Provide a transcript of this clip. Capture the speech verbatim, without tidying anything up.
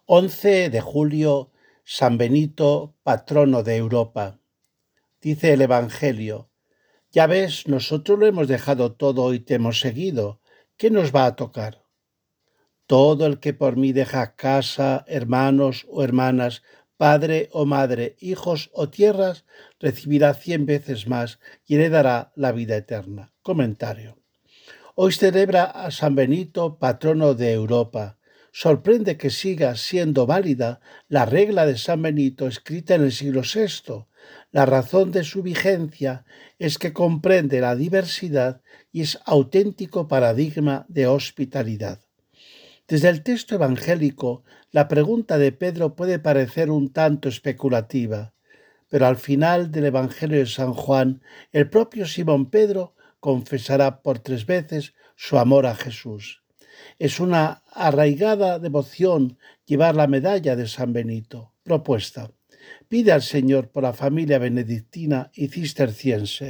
once de julio, San Benito, patrono de Europa. Dice el Evangelio: ya ves, nosotros lo hemos dejado todo y te hemos seguido. ¿Qué nos va a tocar? Todo el que por mí deja casa, hermanos o hermanas, padre o madre, hijos o tierras, recibirá cien veces más y heredará la vida eterna. Comentario. Hoy celebra a San Benito, patrono de Europa. Sorprende que siga siendo válida la regla de San Benito escrita en el siglo sexto. La razón de su vigencia es que comprende la diversidad y es auténtico paradigma de hospitalidad. Desde el texto evangélico, la pregunta de Pedro puede parecer un tanto especulativa, pero al final del Evangelio de San Juan, el propio Simón Pedro confesará por tres veces su amor a Jesús. Es una arraigada devoción llevar la medalla de San Benito. Propuesta: pide al Señor por la familia benedictina y cisterciense.